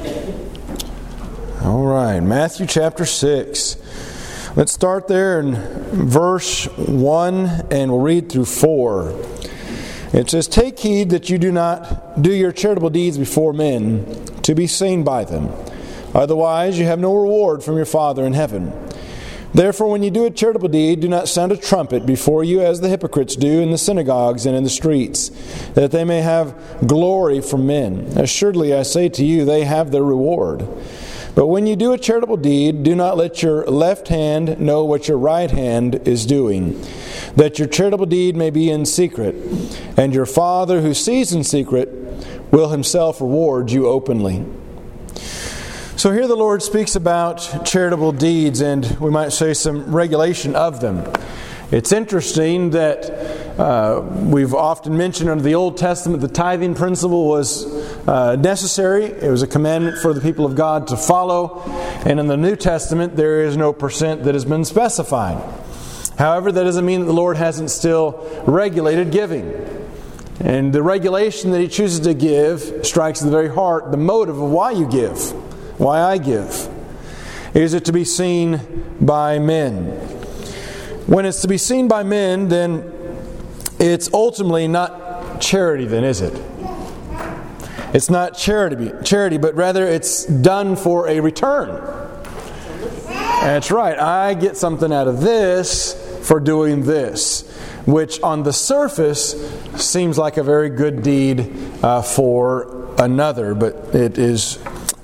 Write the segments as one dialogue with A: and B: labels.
A: All right, Matthew chapter 6. Let's start there in verse 1 and we'll read through 4. It says, "Take heed that you do not do your charitable deeds before men, to be seen by them. Otherwise you have no reward from your Father in heaven. Therefore when you do a charitable deed, do not sound a trumpet before you as the hypocrites do in the synagogues and in the streets, that they may have glory from men. Assuredly I say to you, they have their reward. But when you do a charitable deed, do not let your left hand know what your right hand is doing, that your charitable deed may be in secret, and your Father who sees in secret will himself reward you openly." So here the Lord speaks about charitable deeds, and we might say some regulation of them. It's interesting that we've often mentioned under the Old Testament the tithing principle was necessary. It was a commandment for the people of God to follow. And in the New Testament there is no percent that has been specified. However, that doesn't mean that the Lord hasn't still regulated giving. And the regulation that He chooses to give strikes at the very heart, the motive of why you give, why I give. Is it to be seen by men? When it's to be seen by men, then it's ultimately not charity then, is it? It's not charity, but rather it's done for a return. That's right. I get something out of this for doing this, which on the surface seems like a very good deed for another, but it is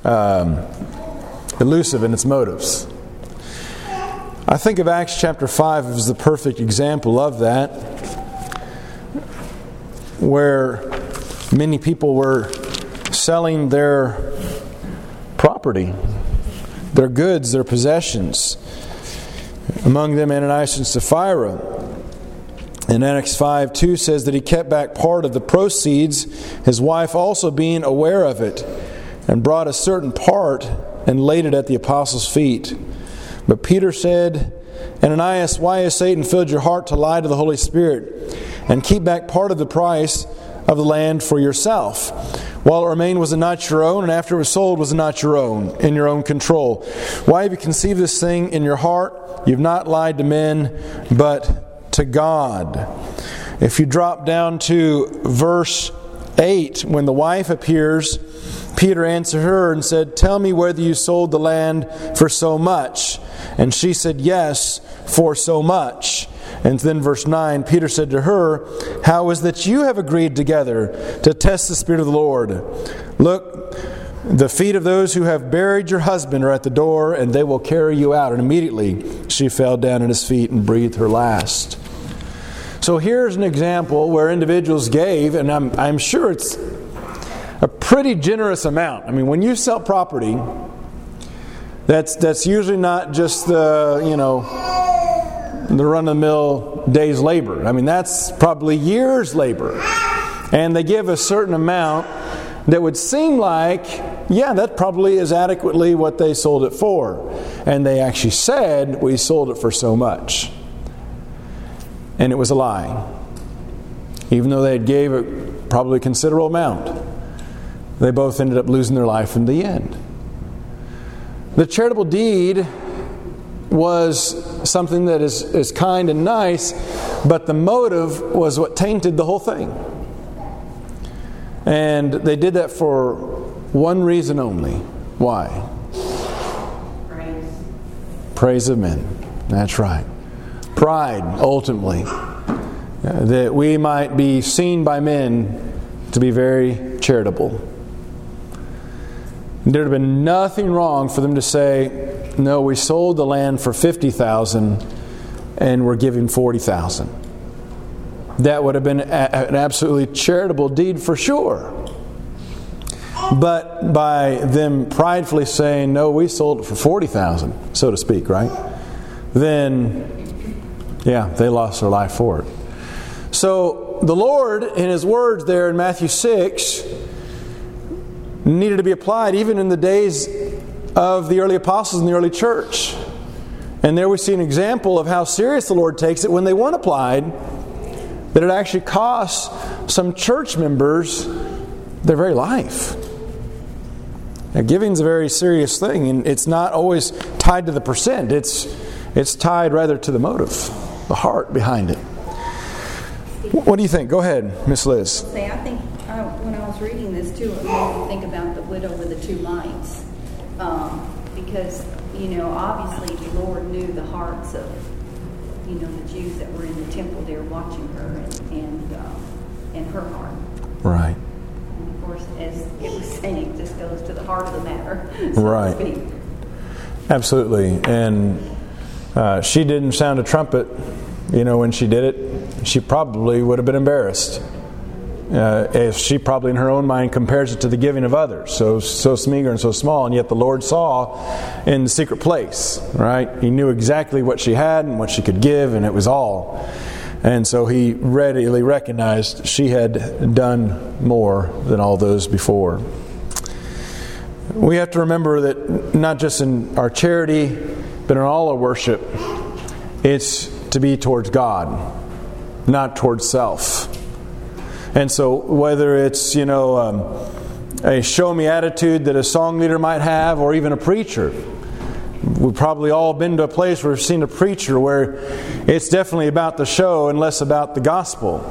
A: elusive in its motives. I think of Acts chapter 5 as the perfect example of that, where many people were selling their property, their goods, their possessions. Among them Ananias and Sapphira. And Acts 5:2 says that he kept back part of the proceeds, his wife also being aware of it, and brought a certain part and laid it at the apostles' feet. But Peter said, "Ananias, why has Satan filled your heart to lie to the Holy Spirit and keep back part of the price of the land for yourself? While it remained, was it not your own? And after it was sold, was it not your own, in your own control? Why have you conceived this thing in your heart? You've not lied to men, but to God." If you drop down to verse 8, when the wife appears, Peter answered her and said, "Tell me whether you sold the land for so much." And she said, "Yes, for so much." And then verse 9, Peter said to her, "How is that you have agreed together to test the Spirit of the Lord? Look, the feet of those who have buried your husband are at the door, and they will carry you out." And immediately she fell down at his feet and breathed her last. So here's an example where individuals gave, and I'm sure it's a pretty generous amount. I mean, when you sell property, that's usually not just the run-of-the-mill day's labor. I mean, that's probably years' labor. And they give a certain amount that would seem like, yeah, that probably is adequately what they sold it for. And they actually said, "We sold it for so much." And it was a lie. Even though they had gave a probably considerable amount, they both ended up losing their life in the end. The charitable deed was something that is kind and nice, but the motive was what tainted the whole thing. And they did that for one reason only. Why? Praise of men. That's right. Pride, ultimately. That we might be seen by men to be very charitable. There would have been nothing wrong for them to say, "No, we sold the land for $50,000 and we're giving $40,000. That would have been an absolutely charitable deed for sure. But by them pridefully saying, "No, we sold it for $40,000, so to speak, right? Then, yeah, they lost their life for it. So the Lord, in His words there in Matthew 6, needed to be applied even in the days of the early apostles and the early church. And there we see an example of how serious the Lord takes it when they weren't applied, that it actually cost some church members their very life. Now, giving's a very serious thing, and it's not always tied to the percent. It's tied rather to the motive, the heart behind it. What do you think? Go ahead, Miss Liz.
B: I think when I was reading this too, it made me think about the widow with the 2 mites, because obviously the Lord knew the hearts of the Jews that were in the temple there watching her, and her heart.
A: Right.
B: And of course, as it was saying, this goes to the heart of the matter.
A: Right.
B: To speak.
A: Absolutely. And she didn't sound a trumpet, when she did it. She probably would have been embarrassed. If she probably in her own mind compares it to the giving of others. So meager and so small, and yet the Lord saw in the secret place, right? He knew exactly what she had and what she could give, and it was all. And so He readily recognized she had done more than all those before. We have to remember that not just in our charity, but in all our worship, it's to be towards God, not towards self. And so whether it's, a show me attitude that a song leader might have, or even a preacher. We've probably all been to a place where we've seen a preacher where it's definitely about the show and less about the gospel.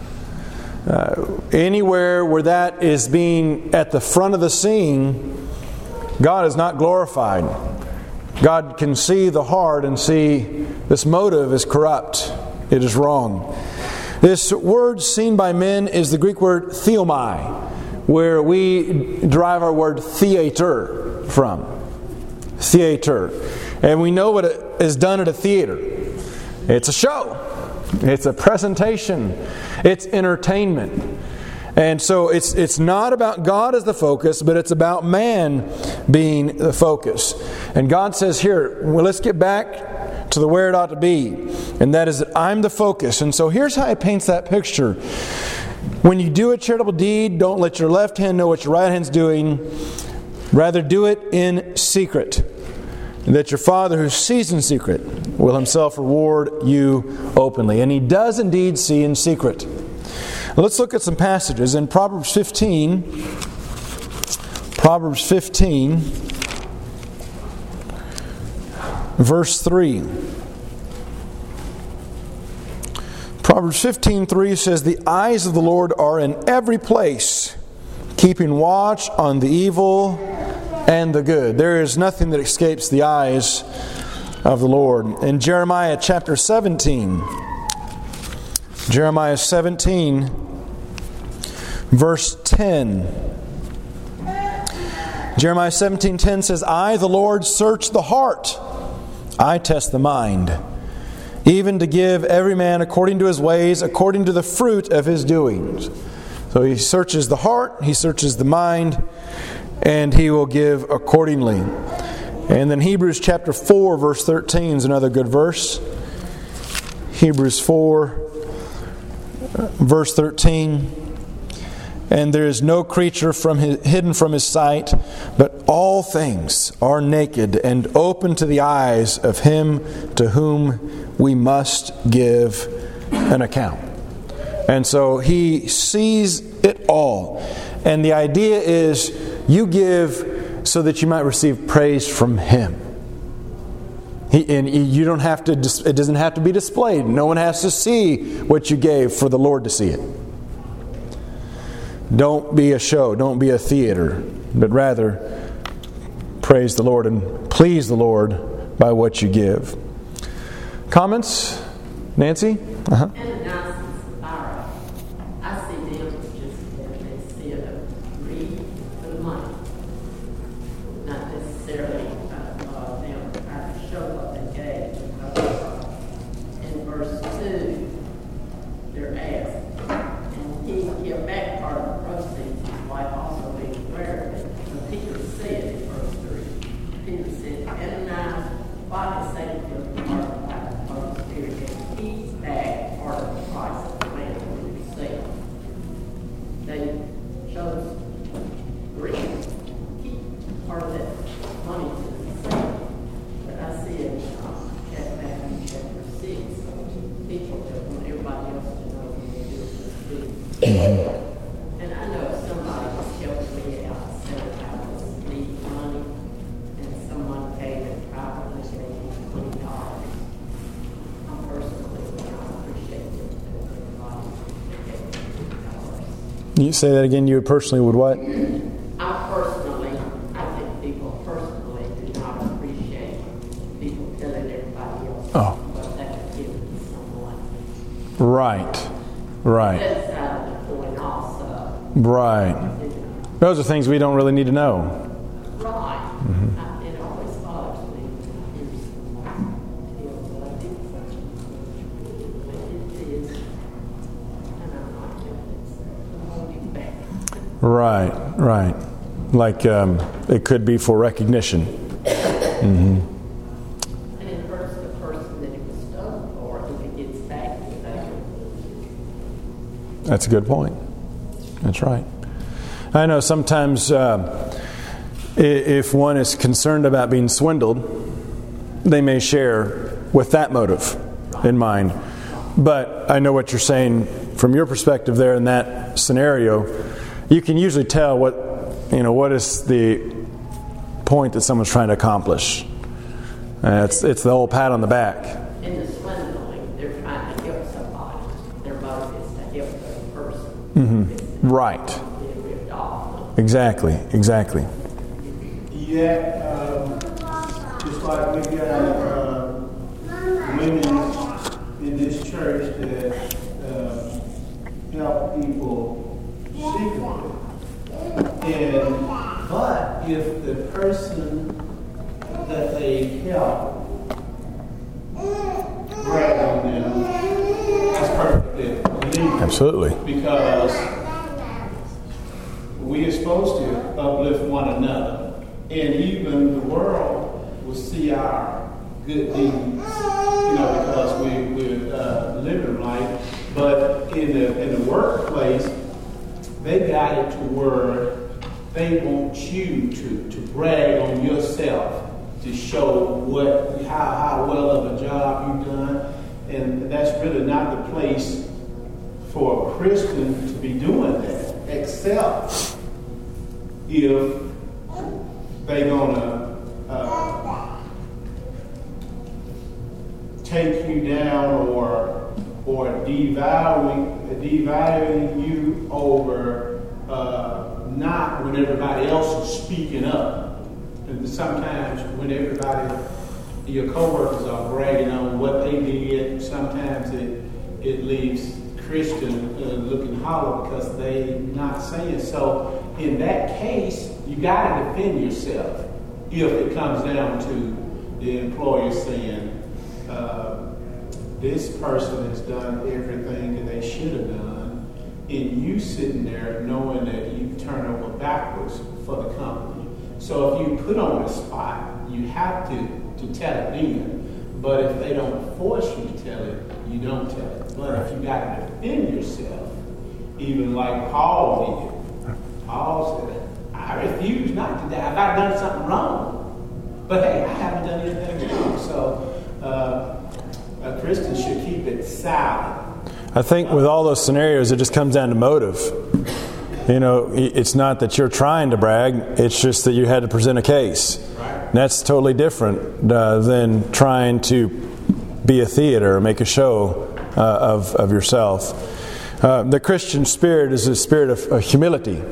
A: Anywhere where that is being at the front of the scene, God is not glorified. God can see the heart and see this motive is corrupt. It is wrong. This word seen by men is the Greek word theomai, where we derive our word theater from. Theater. And we know what is done at a theater. It's a show. It's a presentation. It's entertainment. And so it's not about God as the focus, but it's about man being the focus. And God says here, well, let's get back to the where it ought to be. And that is that I'm the focus. And so here's how He paints that picture. When you do a charitable deed, don't let your left hand know what your right hand's doing. Rather do it in secret. And that your Father who sees in secret will Himself reward you openly. And He does indeed see in secret. Let's look at some passages. In Proverbs 15, verse 3. Proverbs 15:3 says, "The eyes of the Lord are in every place, keeping watch on the evil and the good." There is nothing that escapes the eyes of the Lord. In Jeremiah chapter 17, Jeremiah 17, verse 10. Jeremiah 17:10 says, "I, the Lord, search the heart. I test the mind, even to give every man according to his ways, according to the fruit of his doings." So He searches the heart, He searches the mind, and He will give accordingly. And then Hebrews chapter 4, verse 13 is another good verse. Hebrews 4, verse 13. "And there is no creature hidden from His sight, but all things are naked and open to the eyes of Him to whom we must give an account." And so He sees it all. And the idea is you give so that you might receive praise from Him. And you don't have to. It doesn't have to be displayed. No one has to see what you gave for the Lord to see it. Don't be a show. Don't be a theater. But rather, praise the Lord and please the Lord by what you give. Comments? Nancy? Uh-huh.
C: I see them just as they see a greed for the money. Not necessarily them trying to show what they gave. In verse 2, they're asked, and He will give back part of the proceeds, His wife also being aware of it. So Peter said in verse 3, Peter said, "Ananias, why has Satan filled your heart with the Holy Spirit and keeps back part of
A: You say that again. You personally would what?
C: I think people personally do not appreciate people telling everybody else what they have given someone.
A: Right.
C: That's out of the point also.
A: Right. Those are things we don't really need to know.
C: Right. Mm-hmm. It always bothers me when I hear someone feel that I did such a but it is, and I'm not doing it, so holding back.
A: Right. Like it could be for recognition. Mm-hmm.
C: And it hurts the person that it was done for if it gets back to them.
A: That's a good point. That's right. I know sometimes if one is concerned about being swindled, they may share with that motive in mind. But I know what you're saying from your perspective there in that scenario. You can usually tell what is the point that someone's trying to accomplish. It's the old pat on the back.
C: In the swindling, they're trying to help somebody. Their motive is to help the person.
A: Mm-hmm. Right. Exactly.
D: Yeah, just like we got women in this church that help people secretly. But if the person that they help brag on them, that's perfectly legal.
A: Absolutely.
D: Because we are supposed to uplift one another, and even the world will see our good deeds, because we're living right. But in the workplace, they got it to where they want you to brag on yourself, to show how well of a job you've done, and that's really not the place for a Christian to be doing that, except if they're going to take you down or devaluing you over not when everybody else is speaking up. And sometimes when your coworkers are bragging on what they did, sometimes it leaves Christian looking hollow because they're not saying so. In that case, you got to defend yourself if it comes down to the employer saying, this person has done everything that they should have done, and you sitting there knowing that you turn over backwards for the company. So if you put on a spot, you have to tell it then. But if they don't force you to tell it, you don't tell it. But if you got to defend yourself, even like Paul did, Paul said, I refuse not to die if I've done something wrong. But hey, I haven't done anything wrong. So a Christian should keep it silent.
A: I think with all those scenarios, it just comes down to motive. It's not that you're trying to brag. It's just that you had to present a case.
D: Right.
A: That's totally different than trying to be a theater or make a show of yourself. The Christian spirit is a spirit of humility,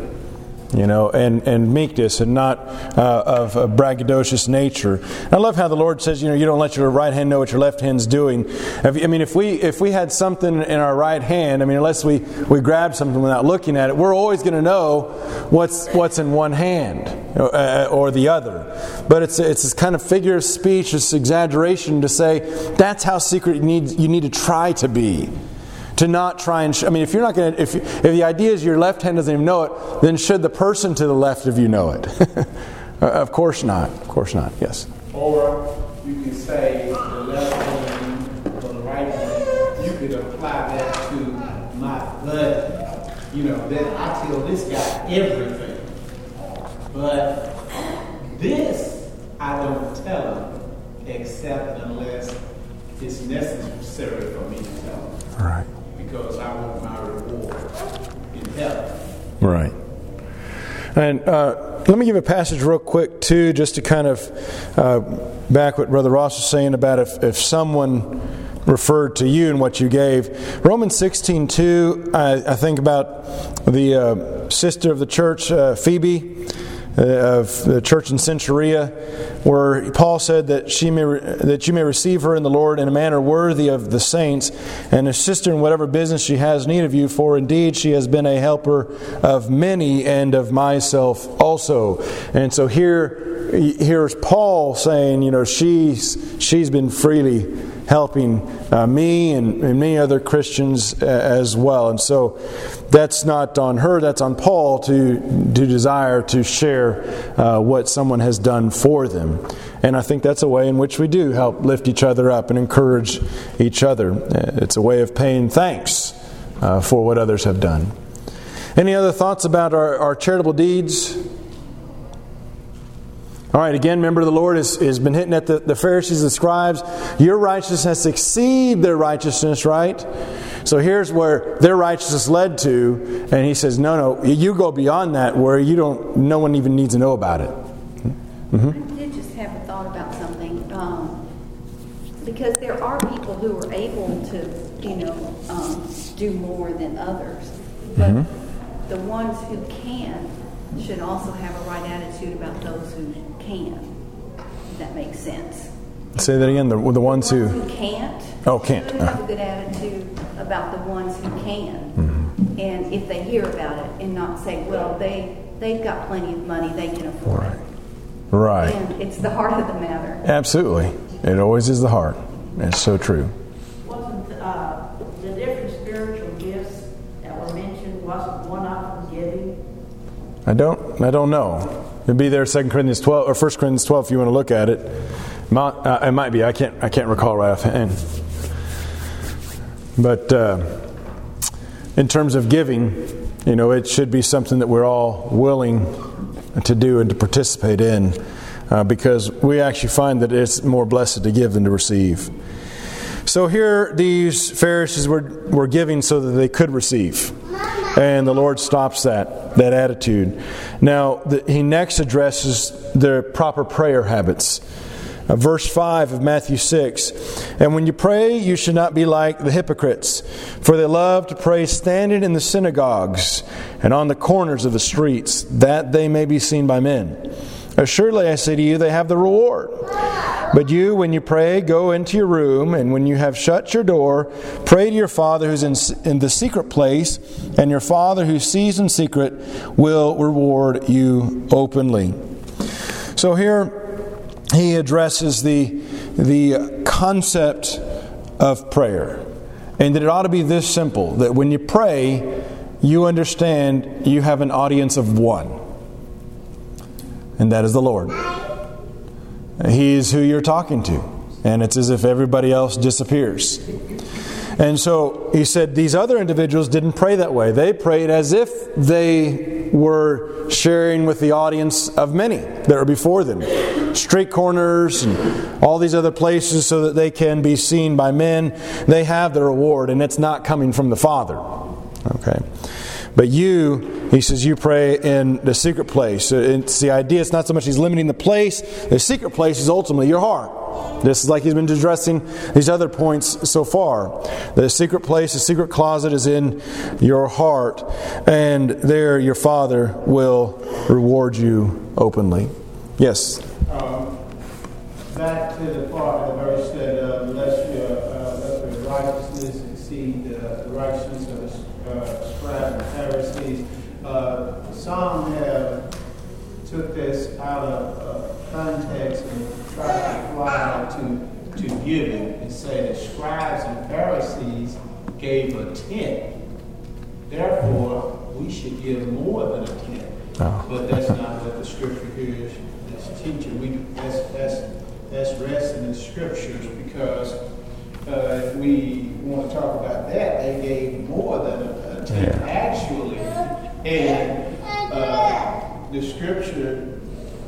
A: and meekness, and not of a braggadocious nature. I love how the Lord says, you don't let your right hand know what your left hand's doing. If we had something in our right hand, unless we grab something without looking at it, we're always going to know what's in one hand or the other. But it's this kind of figure of speech, this exaggeration to say that's how secret you need to try to be. To not try and if you're not going to, if the idea is your left hand doesn't even know it, then should the person to the left of you know it? Of course not. Of course not. Yes.
D: Or you can say the left hand or the right hand. You could apply that to my buddy. That I tell this guy everything, but this I don't tell him except unless it's necessary for me to tell him.
A: All right.
D: Because I want my reward in heaven.
A: Right. And let me give a passage real quick, too, just to kind of back what Brother Ross was saying about if someone referred to you and what you gave. Romans 16:2, I think about the sister of the church, Phoebe, of the church in Centuria, where Paul said that you may receive her in the Lord in a manner worthy of the saints, and assist her in whatever business she has need of you, for indeed she has been a helper of many and of myself also. And so here's Paul saying, she's been freely helping me and many other Christians as well. And so that's not on her, that's on Paul to desire to share what someone has done for them. And I think that's a way in which we do help lift each other up and encourage each other. It's a way of paying thanks for what others have done. Any other thoughts about our charitable deeds? All right, again, remember the Lord has been hitting at the Pharisees and scribes. Your righteousness exceeds their righteousness, right? So here's where their righteousness led to, and He says, no, you go beyond that where no one even needs to know about it. Mm-hmm.
B: I did just have a thought about something, because there are people who are able to, do more than others, but the ones who can should also have a right attitude about those who can. If that makes sense.
A: Say that again. The ones who
B: can't.
A: Can't.
B: Should have a good attitude about the ones who can.
A: Mm-hmm.
B: And if they hear about it, and not say, well, they've got plenty of money, they can afford it.
A: Right.
B: And it's the heart of the matter.
A: Absolutely. It always is the heart. It's so true.
C: Wasn't the different spiritual gifts that were mentioned, wasn't one of them giving?
A: I don't know. It'd be there 2 Corinthians 12 or 1 Corinthians 12 if you want to look at it. It might be. I can't recall right offhand. But in terms of giving, it should be something that we're all willing to do and to participate in, because we actually find that it's more blessed to give than to receive. So here these Pharisees were giving so that they could receive. And the Lord stops that attitude. Now, He next addresses their proper prayer habits. Verse 5 of Matthew 6. And when you pray, you should not be like the hypocrites, for they love to pray standing in the synagogues and on the corners of the streets, that they may be seen by men. Assuredly, I say to you, they have the reward. But you, when you pray, go into your room, and when you have shut your door, pray to your Father who's in the secret place, and your Father who sees in secret will reward you openly. So here he addresses the concept of prayer, and that it ought to be this simple, that when you pray, you understand you have an audience of one. And that is the Lord. He is who you're talking to. And it's as if everybody else disappears. And so he said these other individuals didn't pray that way. They prayed as if they were sharing with the audience of many that were before them. Street corners and all these other places so that they can be seen by men. They have the reward, and it's not coming from the Father. Okay. But he says, you pray in the secret place. It's the idea, it's not so much He's limiting the place. The secret place is ultimately your heart. This is like He's been addressing these other points so far. The secret place, the secret closet is in your heart. And there your Father will reward you openly. Yes?
D: Back to the part of the verse that let your righteousness exceed the righteousness of the scribes and Pharisees. Some have took this out of context and tried to apply to giving and say that scribes and Pharisees gave a tenth. Therefore, we should give more than a tenth. Oh. But that's not what the Scripture here is teaching. That's resting in Scriptures, because if we want to talk about that, they gave more than a tenth actually. And the Scripture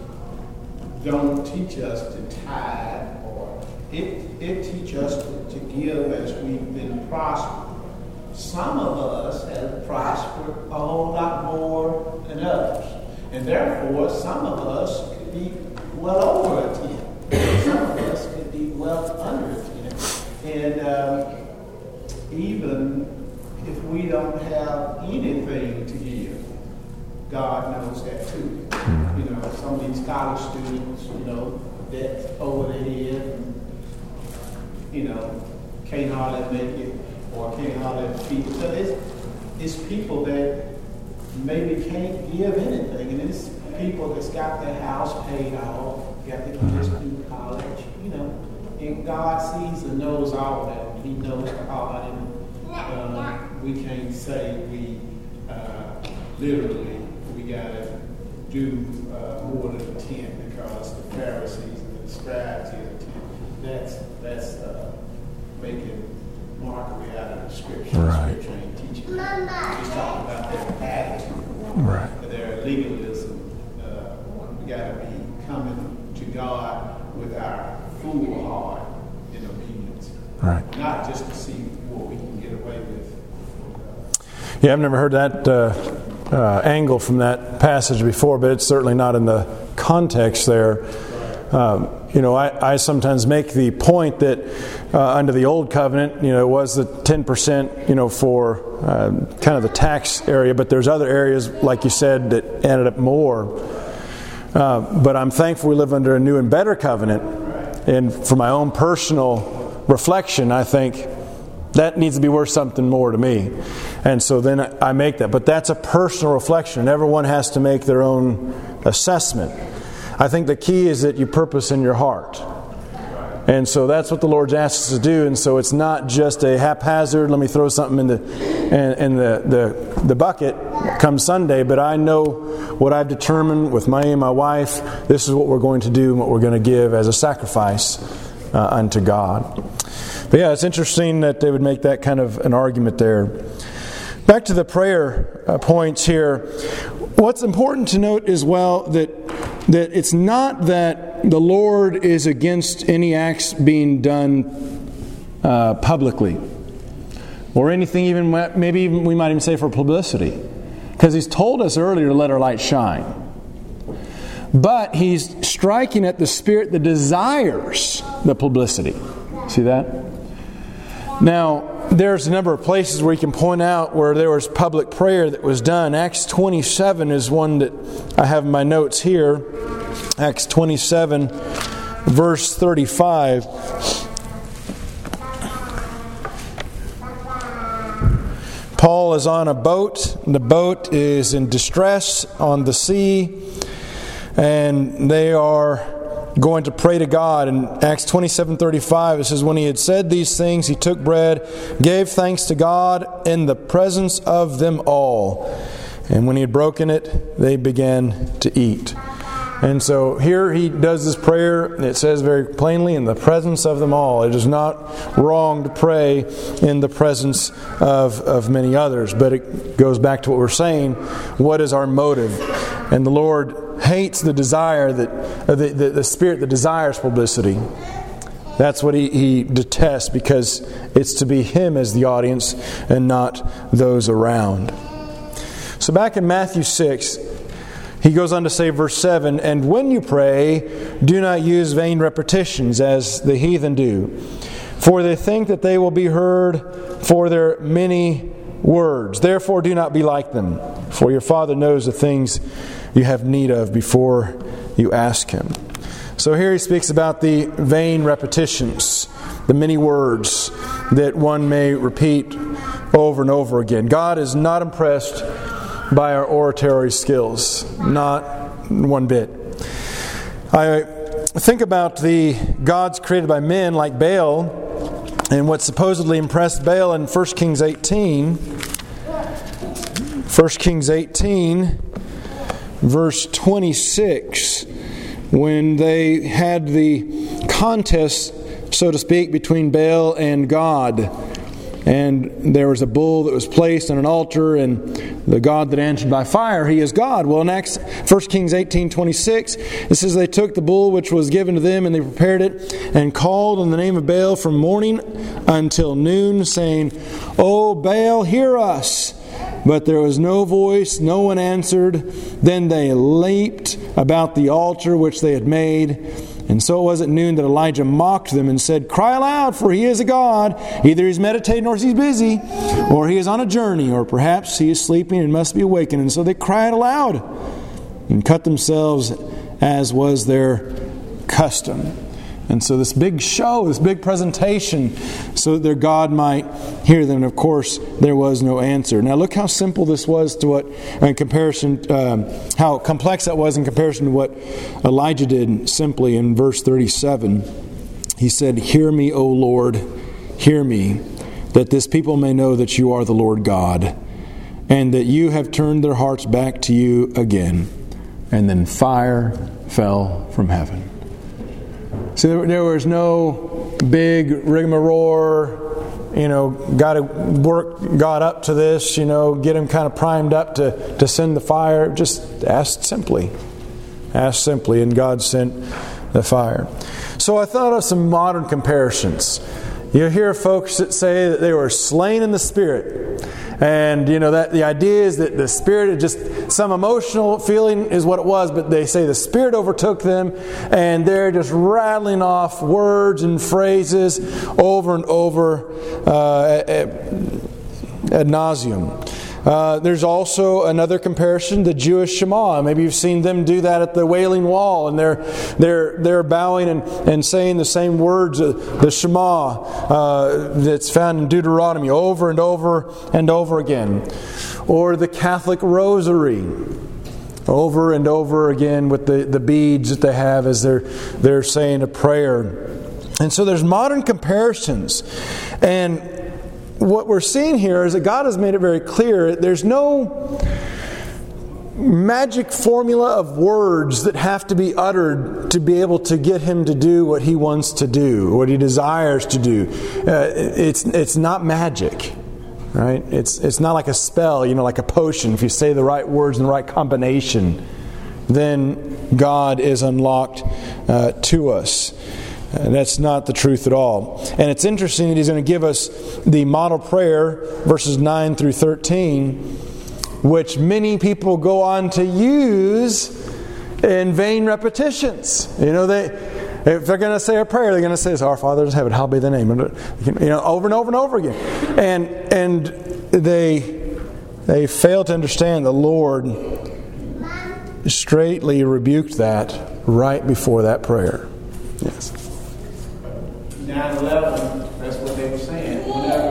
D: don't teach us to tithe, or it teaches us to give as we've been prospered. Some of us have prospered a whole lot more than others. And therefore, some of us could be well over a 10. Some of us could be well under a 10. And even if we don't have anything to give, God knows that too. You know, some of these college students, you know, that's over their head, and, you know, can't hardly make it or can't hardly feed. So it's people that maybe can't give anything, and it's people that's got their house paid off, got their kids through college, you know, and God sees and knows all that. He knows the heart, and we can't say we literally we gotta do more than a tenth, because the Pharisees and the scribes did a tenth. That's making mockery out of the Scripture.
A: Right.
D: The Scripture ain't teaching. He's talking about their attitude,
A: Right.
D: their legalism. We gotta be coming to God with our full heart in obedience,
A: Right.
D: not just to see what we can get away with.
A: Yeah, I've never heard that angle from that passage before, but it's certainly not in the context there. You know, I sometimes make the point that under the old covenant, you know, it was the 10%, you know, for kind of the tax area, but there's other areas, like you said, that ended up more. But I'm thankful we live under a new and better covenant. And for my own personal reflection, I think that needs to be worth something more to me. And so then I make that. But that's a personal reflection. Everyone has to make their own assessment. I think the key is that you purpose in your heart. And so that's what the Lord's asked us to do. And so it's not just a haphazard, let me throw something in the bucket come Sunday, but I know what I've determined with me and my wife. This is what we're going to do and what we're going to give as a sacrifice unto God. But yeah, it's interesting that they would make that kind of an argument there. Back to the prayer points here. What's important to note as well that it's not that the Lord is against any acts being done publicly, or anything even maybe even we might even say for publicity, because He's told us earlier to let our light shine. But He's striking at the spirit that desires the publicity. See that? Now, there's a number of places where you can point out where there was public prayer that was done. Acts 27 is one that I have in my notes here. Acts 27, verse 35. Paul is on a boat. The boat is in distress on the sea, and they are going to pray to God. In Acts 27:35, it says, when he had said these things, he took bread, gave thanks to God in the presence of them all. And when he had broken it, they began to eat. And so here he does this prayer, and it says very plainly, in the presence of them all. It is not wrong to pray in the presence of many others. But it goes back to what we're saying. What is our motive? And the Lord hates the desire that the spirit that desires publicity. That's what he detests, because it's to be Him as the audience and not those around. So back in Matthew 6, he goes on to say, verse 7, and when you pray, do not use vain repetitions as the heathen do, for they think that they will be heard for their many words. Therefore do not be like them, for your Father knows the things you have need of before you ask Him. So here he speaks about the vain repetitions, the many words that one may repeat over and over again. God is not impressed by our oratory skills, not one bit. I think about the gods created by men like Baal, and what supposedly impressed Baal in 1 Kings 18. 1 Kings 18, verse 26, when they had the contest, so to speak, between Baal and God. And there was a bull that was placed on an altar, and the God that answered by fire, He is God. Well, in 1 Kings 18:26, it says, they took the bull which was given to them, and they prepared it, and called on the name of Baal from morning until noon, saying, O Baal, hear us. But there was no voice, no one answered. Then they leaped about the altar which they had made, And so it was at noon that Elijah mocked them and said, "Cry aloud, for he is a god. Either he's meditating or he's busy, or he is on a journey, or perhaps he is sleeping and must be awakened." And so they cried aloud and cut themselves as was their custom. And so this big show, this big presentation, so that their God might hear them. And of course, there was no answer. Now look how simple this was to what, in comparison, how complex that was in comparison to what Elijah did simply in verse 37. He said, "Hear me, O Lord, hear me, that this people may know that you are the Lord God, and that you have turned their hearts back to you again." And then fire fell from heaven. So there was no big rigmarole, got to work God up to this, get him kind of primed up to send the fire. Just asked simply, and God sent the fire. So I thought of some modern comparisons. You hear folks that say that they were slain in the Spirit. And, that the idea is that the Spirit, just some emotional feeling is what it was, but they say the Spirit overtook them and they're just rattling off words and phrases over and over ad nauseum. There's also another comparison, the Jewish Shema. Maybe you've seen them do that at the Wailing Wall, and they're bowing and saying the same words, the Shema that's found in Deuteronomy over and over and over again. Or the Catholic Rosary, over and over again with the beads that they have as they're saying a prayer. And so there's modern comparisons. And what we're seeing here is that God has made it very clear there's no magic formula of words that have to be uttered to be able to get Him to do what He wants to do, what He desires to do. It's not magic, right? It's not like a spell, like a potion. If you say the right words in the right combination, then God is unlocked to us. And that's not the truth at all. And it's interesting that He's going to give us the model prayer, verses 9 through 13, which many people go on to use in vain repetitions. If they're going to say a prayer, they're going to say, "Our Father in heaven, hallowed be Thy name," over and over and over again. And they fail to understand the Lord straightly rebuked that right before that prayer. Yes.
D: 9/11, that's what they were saying.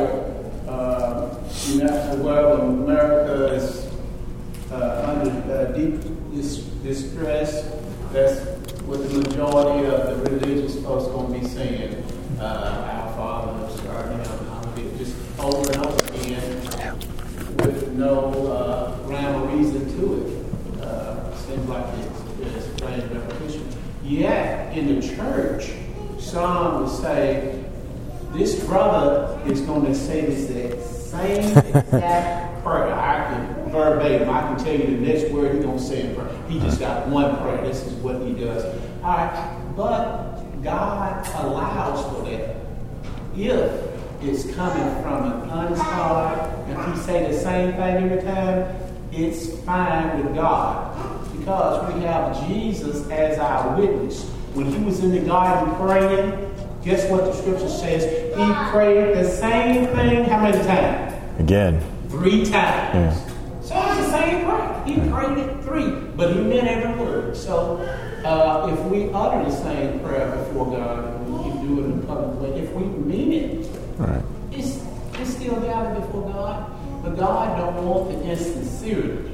D: Whenever America is under deep distress, that's what the majority of the religious folks going to be saying. Our Father, just over and over again, with no rhyme or reason to it. Seems like it's plain repetition. Yet in the church, some would say, this brother is going to say this same exact prayer. I can verbatim, I can tell you the next word he's going to say in prayer. He just got one prayer. This is what he does. All right, but God allows for that. If it's coming from an honest heart, and he say the same thing every time, it's fine with God. Because we have Jesus as our witness. When he was in the garden praying, guess what the scripture says? He prayed the same thing how many times?
A: Again.
D: 3 times.
A: Yeah.
D: So it's the same prayer. He prayed it 3, but he meant every word. So if we utter the same prayer before God, we can do it in a public way. If we mean it,
A: right,
D: it's still valid before God. But God don't want the insincerity,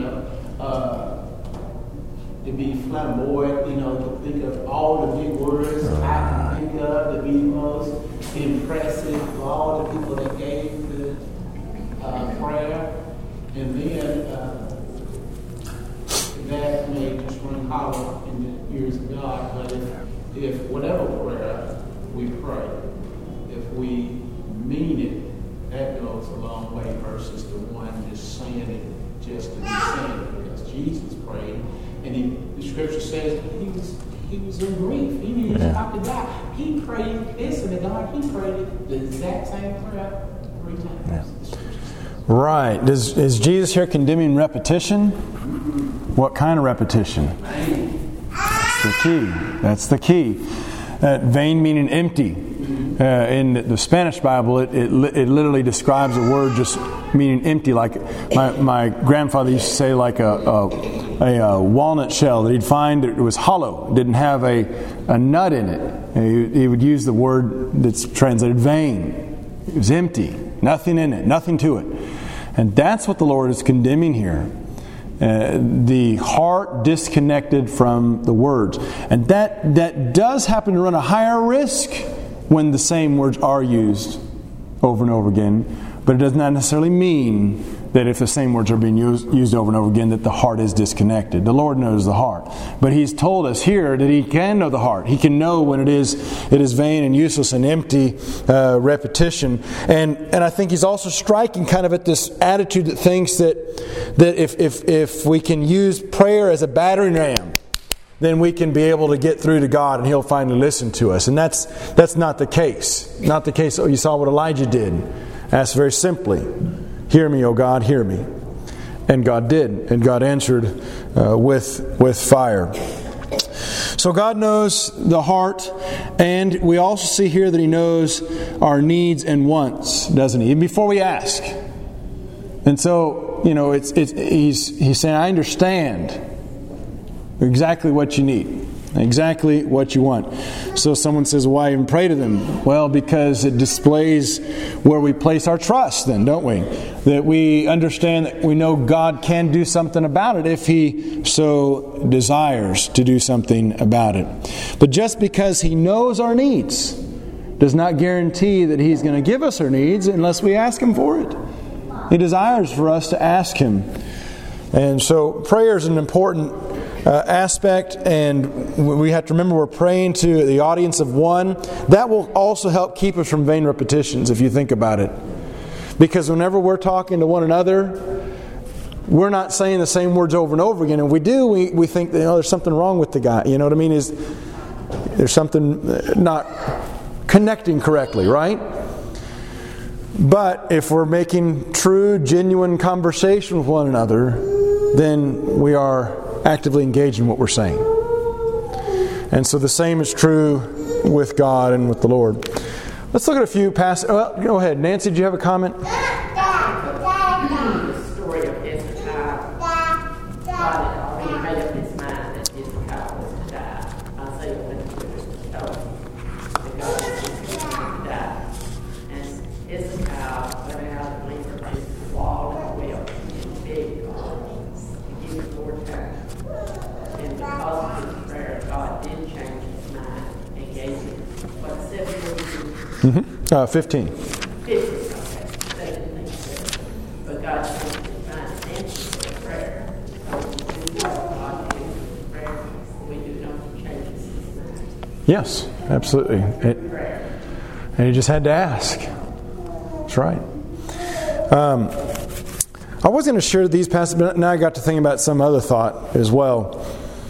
D: to be flamboyant, to think of all the big words I can think of, to be most impressive for all the people that gave the prayer. And then that may just run hollow in the ears of God. But if whatever prayer we pray, if we mean it, that goes a long way versus the one just saying it just to be saying it. Because Jesus prayed. And the scripture says he was in grief. He knew he was about to die. He prayed this, and God, he prayed the exact same prayer 3 times. Yeah.
A: Right. Is Jesus here condemning repetition? What kind of repetition? the key. That's the key. Vain meaning empty. In the Spanish Bible, it literally describes a word just meaning empty. Like my grandfather used to say, like a walnut shell that he'd find it was hollow, didn't have a nut in it. He would use the word that's translated vain. It was empty, nothing in it, nothing to it. And that's what the Lord is condemning here. The heart disconnected from the words. And that does happen to run a higher risk when the same words are used over and over again. But it does not necessarily mean that if the same words are being used over and over again, that the heart is disconnected. The Lord knows the heart. But He's told us here that He can know the heart. He can know when it is vain and useless and empty repetition. And I think He's also striking kind of at this attitude that thinks that if we can use prayer as a battering ram, then we can be able to get through to God and He'll finally listen to us. And that's not the case. Not the case. You saw what Elijah did. Asked very simply, "Hear me, O God, hear me." And God did. And God answered with fire. So God knows the heart, and we also see here that He knows our needs and wants, doesn't He? Even before we ask. And so, He's saying, "I understand exactly what you need, exactly what you want." So someone says, "Why even pray to them?" Well, because it displays where we place our trust then, don't we? That we understand that we know God can do something about it if He so desires to do something about it. But just because He knows our needs does not guarantee that He's going to give us our needs unless we ask Him for it. He desires for us to ask Him. And so prayer is an important aspect, and we have to remember we're praying to the audience of one. That will also help keep us from vain repetitions, if you think about it. Because whenever we're talking to one another, we're not saying the same words over and over again. And if we do, we think that, there's something wrong with the guy. You know what I mean? There's something not connecting correctly, right? But if we're making true, genuine conversation with one another, then we are actively engaged in what we're saying. And so the same is true with God and with the Lord. Let's look at a few passages. Well, go ahead. Nancy, do you have a comment?
C: The story of Hezekiah. God had already made up His mind that Hezekiah was to die. Isaiah went through it, told him that God was going to die. And Hezekiah went out and leaned against the wall and wept and begged God to give him more time. And because of his prayer, God did change His mind and gave him, 7 years?
A: 15.
C: 15, okay. But God changed His mind and answered their prayer. So we do know God answers prayer. We do know He changes His mind.
A: Yes, absolutely. And He just had to ask. That's right. I was going to share these passages, but now I got to thinking about some other thought as well.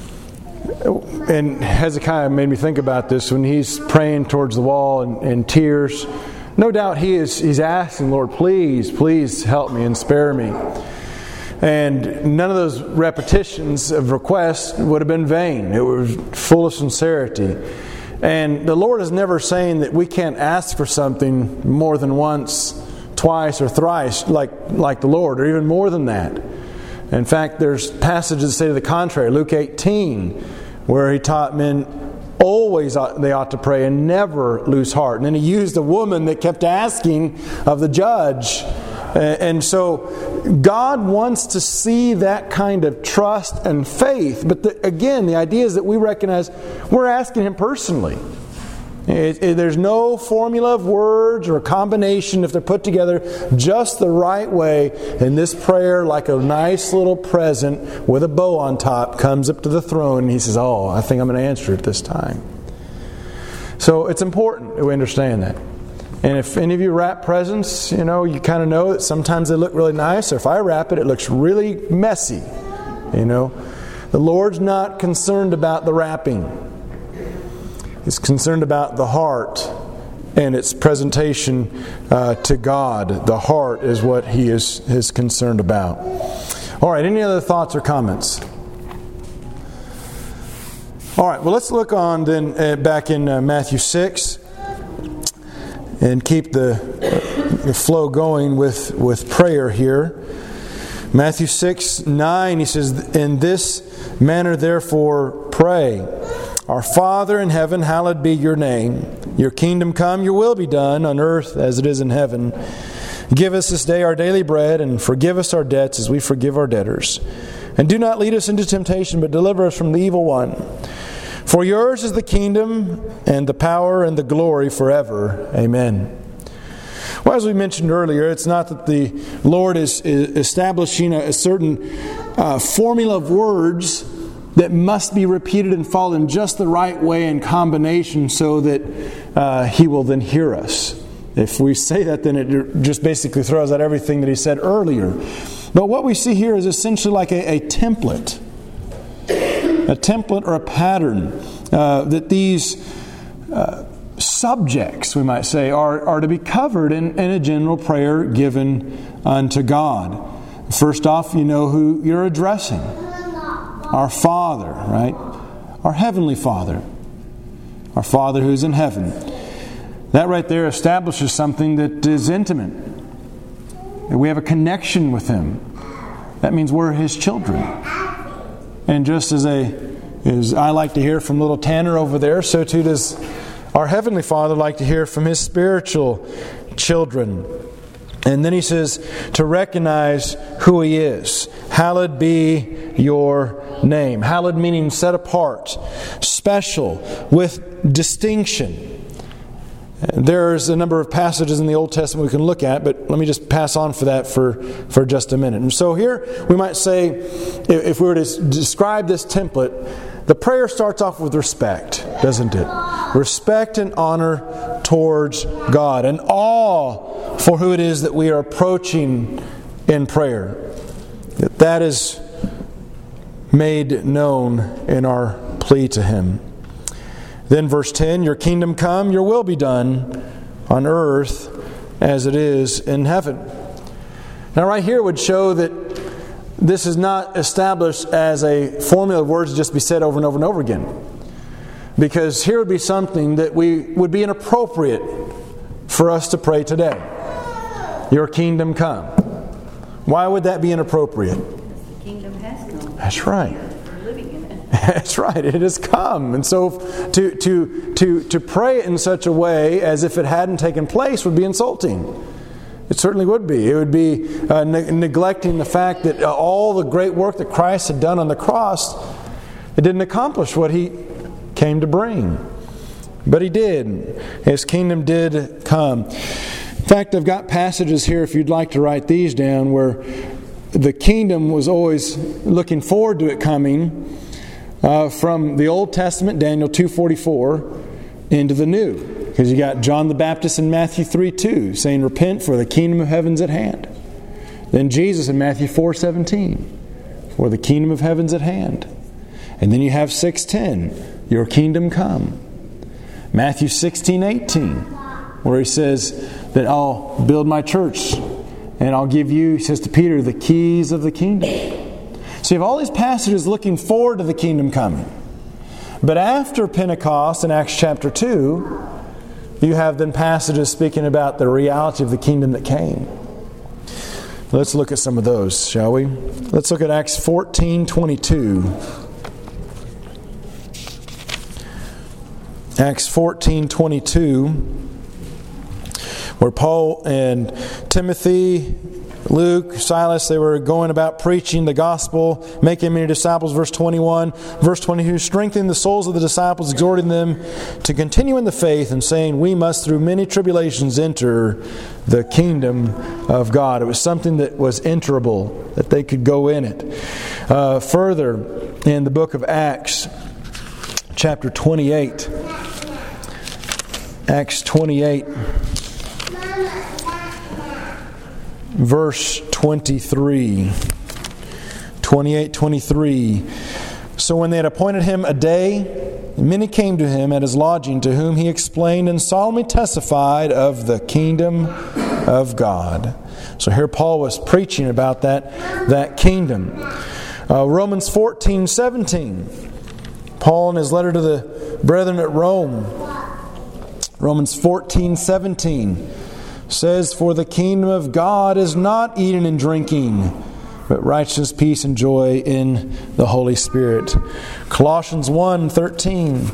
A: And Hezekiah made me think about this when he's praying towards the wall in tears. No doubt he's asking, "Lord, please help me and spare me." And none of those repetitions of requests would have been vain. It was full of sincerity. And the Lord is never saying that we can't ask for something more than once, twice, or thrice like the Lord, or even more than that. In fact, there's passages that say to the contrary. Luke 18, where He taught men always they ought to pray and never lose heart. And then He used a woman that kept asking of the judge. And so God wants to see that kind of trust and faith. But again, the idea is that we recognize we're asking Him personally. There's no formula of words or a combination if they're put together just the right way. And this prayer, like a nice little present with a bow on top, comes up to the throne and He says, "Oh, I think I'm going to answer it this time." So it's important that we understand that. And if any of you wrap presents, you kind of know that sometimes they look really nice. Or if I wrap it, it looks really messy. The Lord's not concerned about the wrapping. He's concerned about the heart and its presentation to God. The heart is what He is concerned about. All right, any other thoughts or comments? All right, well, let's look on then back in Matthew 6 and keep the flow going with prayer here. Matthew 6:9, he says, "In this manner therefore pray. Our Father in heaven, hallowed be your name. Your kingdom come, your will be done on earth as it is in heaven. Give us this day our daily bread, and forgive us our debts as we forgive our debtors. And do not lead us into temptation, but deliver us from the evil one. For yours is the kingdom and the power and the glory forever. Amen." Well, as we mentioned earlier, it's not that the Lord is establishing a certain formula of words that must be repeated and fall in just the right way and combination so that He will then hear us. If we say that, then it just basically throws out everything that He said earlier. But what we see here is essentially like a template. A template or a pattern that these subjects, we might say, are to be covered in a general prayer given unto God. First off, you know who you're addressing. Our Father, right? Our Heavenly Father. Our Father who's in heaven. That right there establishes something that is intimate. That we have a connection with Him. That means we're His children. And just as I like to hear from little Tanner over there, so too does our Heavenly Father like to hear from His spiritual children. And then He says to recognize who He is. Hallowed be your name. Hallowed meaning set apart, special, with distinction. There's a number of passages in the Old Testament we can look at, but let me just pass on for that for just a minute. And so here we might say, if we were to describe this template, the prayer starts off with respect, doesn't it? Respect and honor towards God, and awe for who it is that we are approaching in prayer. That is made known in our plea to Him. Then verse 10, your kingdom come, your will be done on earth as it is in heaven. Now right here would show that this is not established as a formula of words to just be said over and over and over again. Because here would be something that would be inappropriate for us to pray today. Your kingdom come. Why would that be inappropriate?
B: The kingdom has come.
A: That's right.
B: We're living in it.
A: That's right. It has come. And so to pray it in such a way as if it hadn't taken place would be insulting. It certainly would be. It would be neglecting the fact that all the great work that Christ had done on the cross, it didn't accomplish what He came to bring. But He did. His kingdom did come. In fact, I've got passages here, if you'd like to write these down, where the kingdom was always looking forward to it coming from the Old Testament, Daniel 2:44, into the New. Because you got John the Baptist in Matthew 3:2 saying, repent for the kingdom of heaven's at hand. Then Jesus in Matthew 4:17, for the kingdom of heaven's at hand. And then you have 6:10, your kingdom come. Matthew 16:18, where He says that I'll build my church and I'll give you, He says to Peter, the keys of the kingdom. So you have all these passages looking forward to the kingdom coming. But after Pentecost in Acts chapter 2, you have then passages speaking about the reality of the kingdom that came. Let's look at some of those, shall we? Let's look at Acts 14:22. Acts 14:22, where Paul and Timothy, Luke, Silas, they were going about preaching the gospel, making many disciples. Verse 21, verse 22, strengthening the souls of the disciples, exhorting them to continue in the faith, and saying, we must through many tribulations enter the kingdom of God. It was something that was enterable, that they could go in it. Further, in the book of Acts, chapter 28, Acts 28, verse 23. 28:23. So when they had appointed him a day, many came to him at his lodging, to whom he explained and solemnly testified of the kingdom of God. So here Paul was preaching about that kingdom. Romans 14:17. Paul in his letter to the brethren at Rome, Romans 14:17, says, "For the kingdom of God is not eating and drinking, but righteousness, peace, and joy in the Holy Spirit." Colossians 1:13.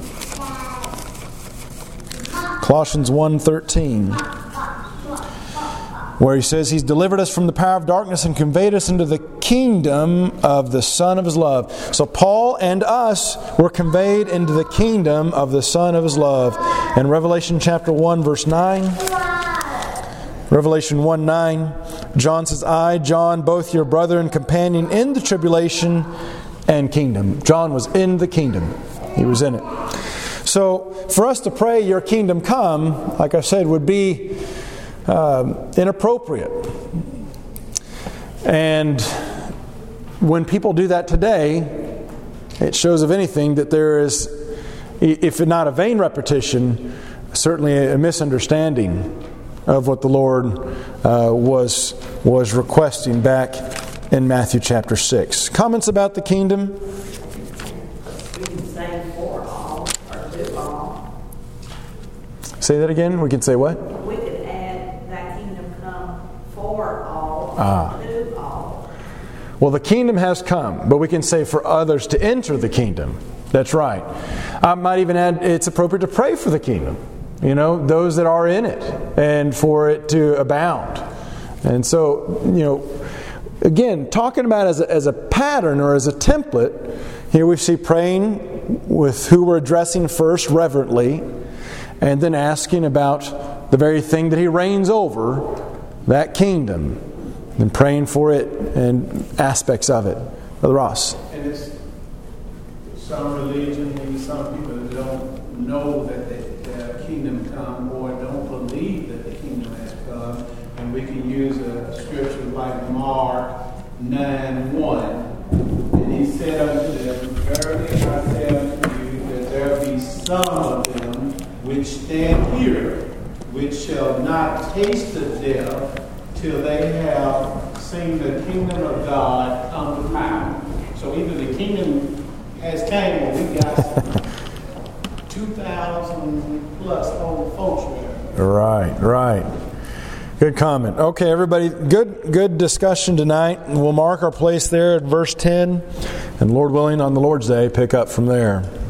A: Colossians 1:13, where he says He's delivered us from the power of darkness and conveyed us into the kingdom of the Son of His love. So Paul and us were conveyed into the kingdom of the Son of His love. In Revelation chapter 1, verse 9, Revelation 1:9, John says, "I, John, both your brother and companion in the tribulation and kingdom." John was in the kingdom. He was in it. So for us to pray, "Your kingdom come," like I said, would be inappropriate. And when people do that today, it shows, if anything, that there is, if not a vain repetition, certainly a misunderstanding of what the Lord was requesting back in Matthew chapter 6. Comments about the kingdom?
C: We can say for all or to all.
A: Say that again. We can say what?
C: We could add "Thy kingdom come for all or to all."
A: Well, the kingdom has come, but we can say for others to enter the kingdom. That's right. I might even add it's appropriate to pray for the kingdom. You know, those that are in it, and for it to abound. And so, again, talking about as a pattern or as a template, here we see praying with who we're addressing first reverently, and then asking about the very thing that He reigns over, that kingdom, and praying for it and aspects of it. Brother Ross.
D: And it's some religion, maybe some people don't know that the kingdom come, or don't believe that the kingdom has come. And we can use a scripture like Mark 9:1. And He said unto them, "Verily I say unto you, that there be some of them which stand here, which shall not taste of death till they have seen the kingdom of God come to power." So either the kingdom has came, or we got 2,000 plus old folks there.
A: Right. Good comment. Okay, everybody, good discussion tonight. And we'll mark our place there at verse 10. And Lord willing, on the Lord's Day, pick up from there.